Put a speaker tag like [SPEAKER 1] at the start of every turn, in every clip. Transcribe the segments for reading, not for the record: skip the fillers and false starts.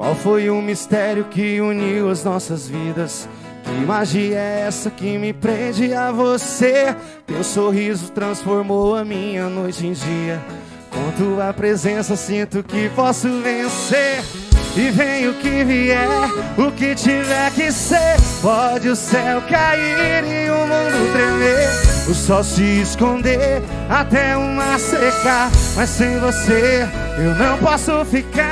[SPEAKER 1] Qual foi o mistério que uniu as nossas vidas? Que magia é essa que me prende a você? Teu sorriso transformou a minha noite em dia. Com tua presença sinto que posso vencer. E vem o que vier, o que tiver que ser. Pode o céu cair e o mundo tremer, o sol se esconder, até o mar secar. Mas sem você eu não posso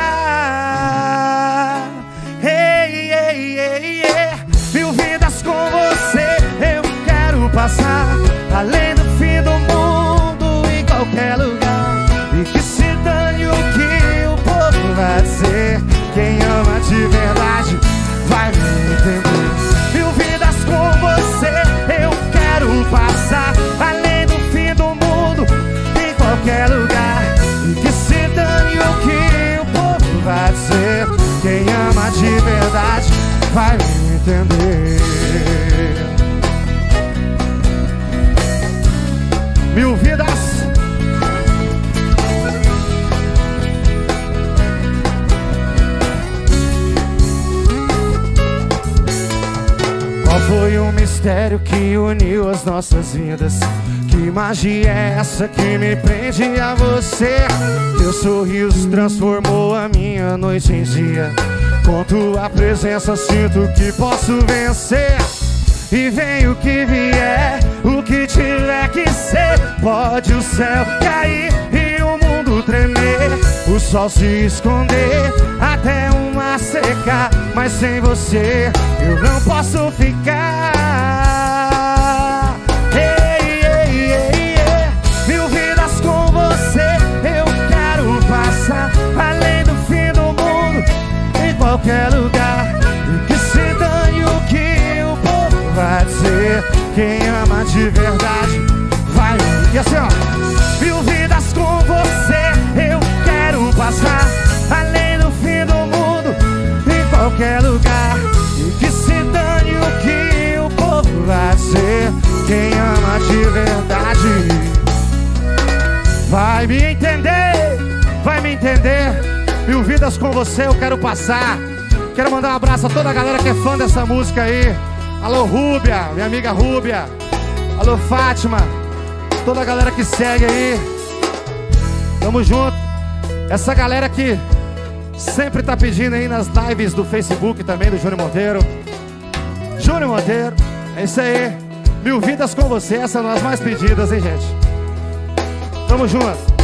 [SPEAKER 1] ficar. Ei, ei, ei, ei. 1000 vidas com você eu quero passar, além do fim do mundo, em qualquer lugar. E que se dane o que o povo vai dizer. Quem ama de verdade vai me entender. 1000 vidas com você eu quero passar, além do fim do mundo, em qualquer lugar. E que se dane o que o povo vai dizer. Quem ama de verdade vai me entender. 1000 vidas. Qual foi o mistério que uniu as nossas vidas? Que magia é essa que me prende a você? Teu sorriso transformou a minha noite em dia. Com tua presença sinto que posso vencer. E vem o que vier, o que tiver que ser. Pode o céu cair e o mundo tremer, o sol se esconder, até o mar secar. Mas sem você eu não posso ficar. Ei, ei, ei, ei. 1000 vidas com você eu quero passar, além do fim do mundo, em qualquer lugar. E que se dane o que o povo vai dizer. Quem ama de verdade vai. E assim ó, 1000 vidas com você eu quero passar, além do fim do mundo, em qualquer lugar. E que se dane o que o povo vai dizer. Quem ama de verdade vai me entender, vai me entender. 1000 vidas com você eu quero passar. Quero mandar um abraço a toda a galera que é fã dessa música aí. Alô Rúbia, minha amiga Rúbia. Alô Fátima, toda a galera que segue aí. Tamo junto. Essa galera que sempre tá pedindo aí nas lives do Facebook também, do Júnior Monteiro. Júnior Monteiro, é isso aí. 1000 vidas com você, essa é uma das mais pedidas, hein, gente? Tamo junto.